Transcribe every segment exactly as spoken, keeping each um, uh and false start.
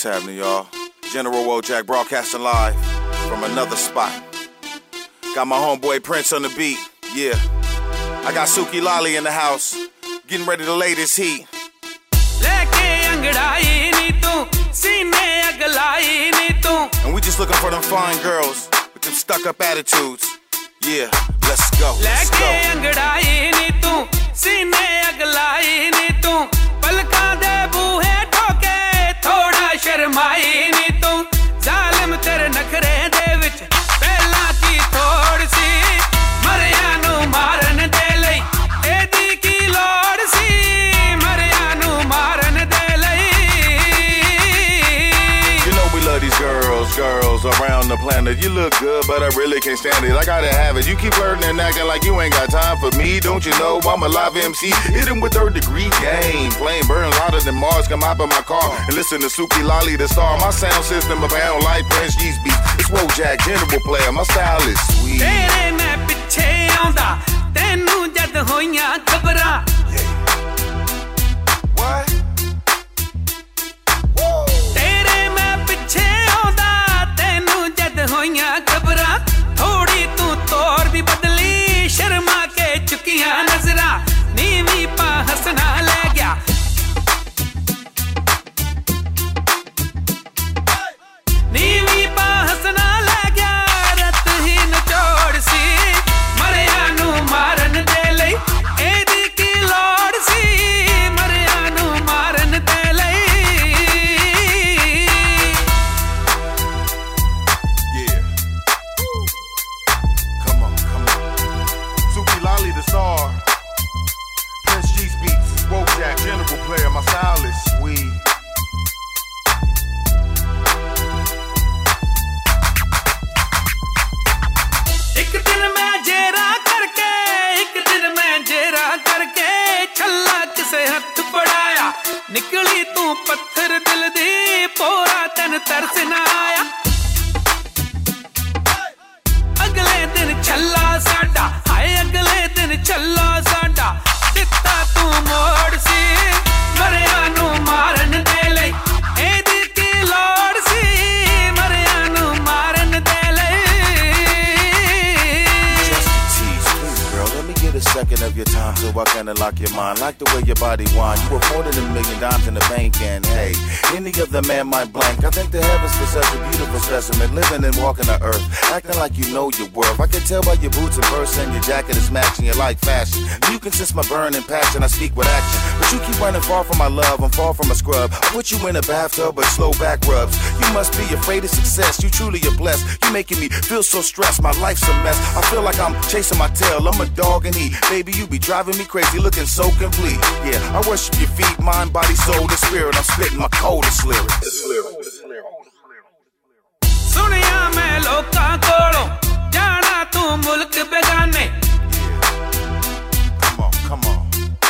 happening, y'all? General Wojak broadcasting live from another spot. Got my homeboy Prince on the beat, yeah. I got Suki Lali in the house, getting ready to lay this heat. And we just looking for them fine girls with them stuck-up attitudes. Yeah, let's go, let's go. Girls around the planet, you look good, but I really can't stand it. I gotta have it. You keep flirting and acting like you ain't got time for me. Don't you know I'm a live M C? Hit him with third degree game. Flame burns hotter than Mars. Come hop in my car and listen to Suki Lali, the star. My sound system abound like Prince G's beat. It's Wojak, general player. My style is sweet. What? My style is sweet. एक दिन मैं जेरा करके एक दिन मैं जेरा करके छल्ला किसे हाथ पड़ाया निकली तू पत्थर दिल दी पोरा तन तरस ना आया अगले दिन छल्ला साडा हाय अगले दिन छल्ला साडा दिता तू मोड़ सी मरियानु मारन दे ले एदी की लोड़ सी मरियानु मारन दे ले Just a tease, please girl, let me get a second of your time so I can unlock your mind. Like the way your body whine. You were more than a million dimes in the bank and hey, any other man might blank. I thank the heavens for such a beautiful specimen, living and walking the earth, acting like you know your worth. I can tell by your boots and purse and your jacket is matching. You like fashion. You can sense my burning passion. I speak with action, but you keep running far from my love. I'm far from a scrub. I put you in a bathtub with slow back rubs. You must be afraid of success. You truly are blessed. You making me feel so stressed. My life's a mess. I feel like I'm chasing my tail. I'm a dog and eat. Baby, you be driving me crazy, looking so complete. Yeah, I worship your feet, mind, body, soul, and spirit. I'm spitting my coldest lyrics. Suniya main lokan kolo, jana tu mulk begane. Come on, come on.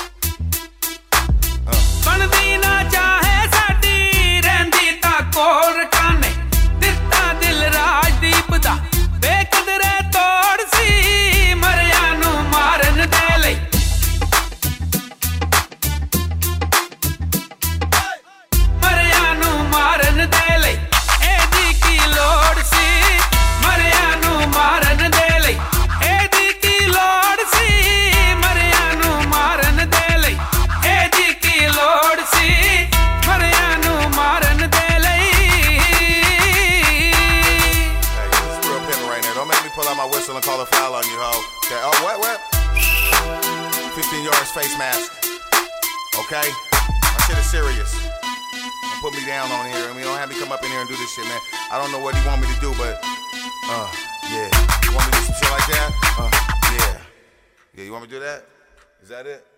Bandi na chahe saadi, rendi ta kol rakane. Ditta dil Rajdeep da, bekadre tod si, maryanu maran de le. Maryanu maran de le, edi ki lod si, maryanu maran de le, edi ki lod si, maryanu maran de le, edi ki lod si, maryanu maran de le. Hey, this is real pin right now. Don't make me pull out my whistle and call a foul on you, ho. Okay, oh, what, what? fifteen yards face mask. Okay? My shit is serious. Don't put me down on here. I mean, don't have me come up in here and do this shit, man. I don't know what he want me to do, but, uh, yeah. You want me to do some shit like that? Uh, yeah. Yeah, you want me to do that? Is that it?